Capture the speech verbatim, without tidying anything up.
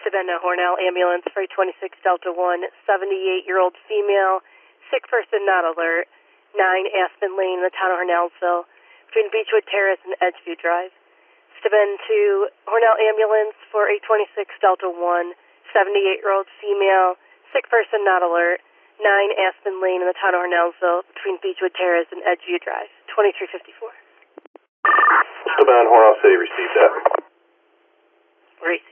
Sabena Hornell ambulance for eight twenty-six Delta one, seventy-eight-year-old female, sick person not alert, nine Aspen Lane in the town of Hornellsville, between Beechwood Terrace and Edgeview Drive. Staben to Hornell ambulance for eight twenty-six Delta one, seventy-eight-year-old female, sick person not alert, nine Aspen Lane in the town of Hornellsville, between Beechwood Terrace and Edgeview Drive, twenty-three fifty-four. Staben, Hornell City, received that. Great.